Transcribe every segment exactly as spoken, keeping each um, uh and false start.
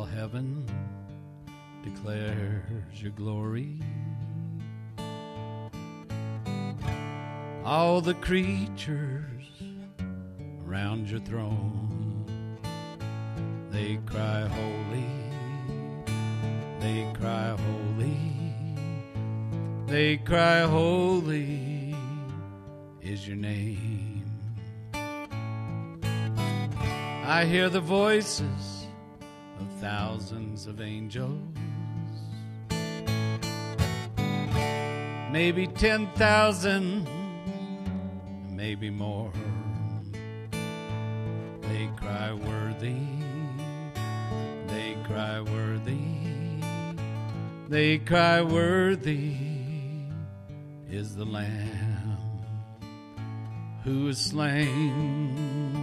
All heaven declares your glory. All the creatures around your throne, they cry holy, they cry holy, they cry holy is your name. I hear the voices of thousands of angels, maybe ten thousand, maybe more. They cry worthy, they cry worthy, they cry worthy is the Lamb who is slain.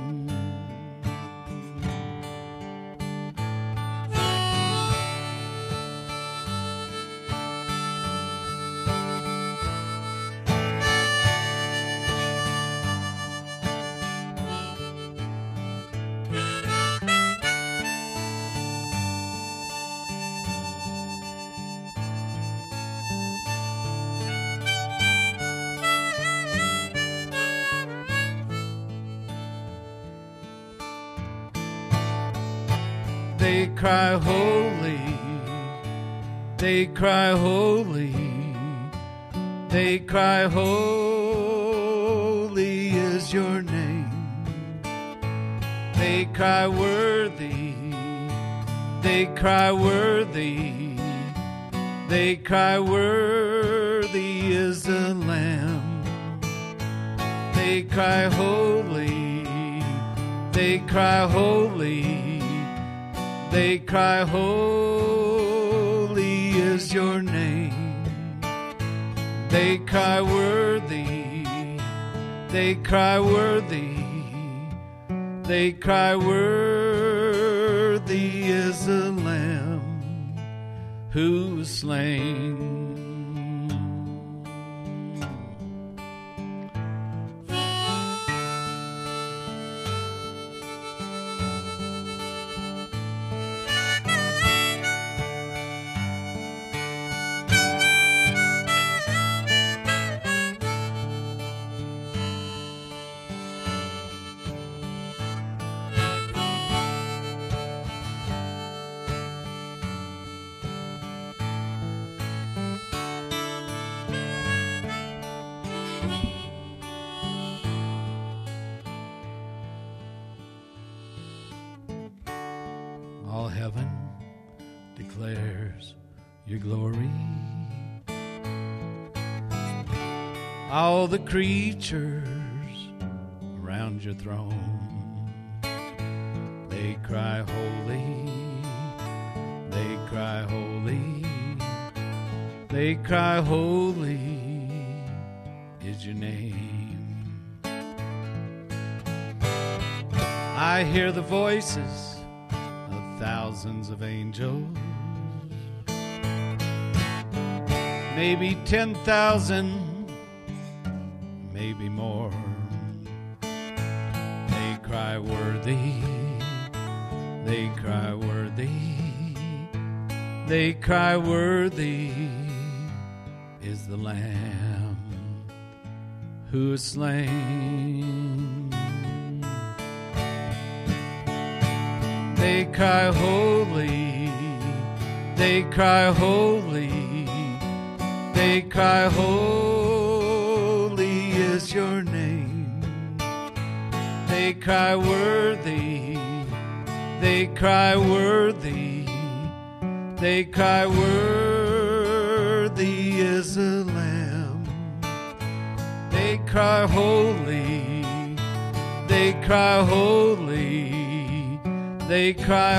They cry holy, they cry holy, they cry holy is your name. They cry worthy, they cry worthy, they cry worthy is the Lamb. They cry holy, they cry holy, they cry holy is your name. They cry worthy, they cry worthy, they cry worthy is the Lamb who was slain. All heaven declares your glory. All the creatures around your throne, they cry holy, they cry holy, they cry holy is your name. I hear the voices of thousands of angels, maybe ten thousand, maybe more. They cry worthy, they cry worthy, they cry worthy is the Lamb who is slain. They cry holy, they cry holy, they cry holy is your name. They cry worthy, they cry worthy, they cry worthy is the Lamb. They cry holy, they cry holy, they cry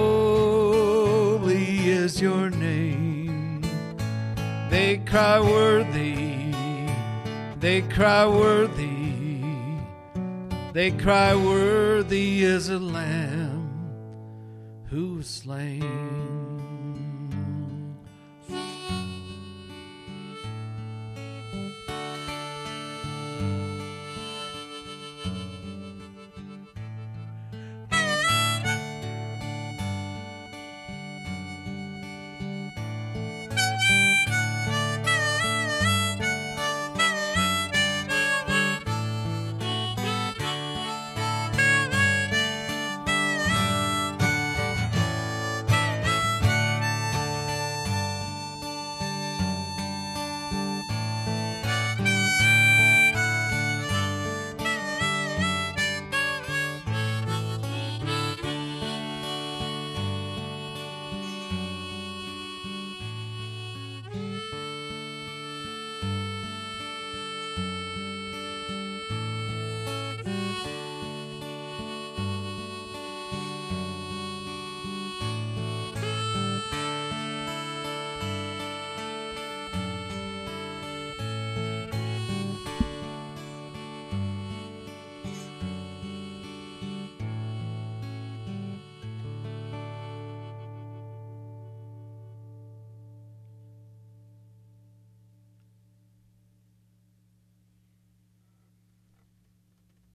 holy is your name. They cry worthy, they cry worthy, they cry worthy is a Lamb who was slain.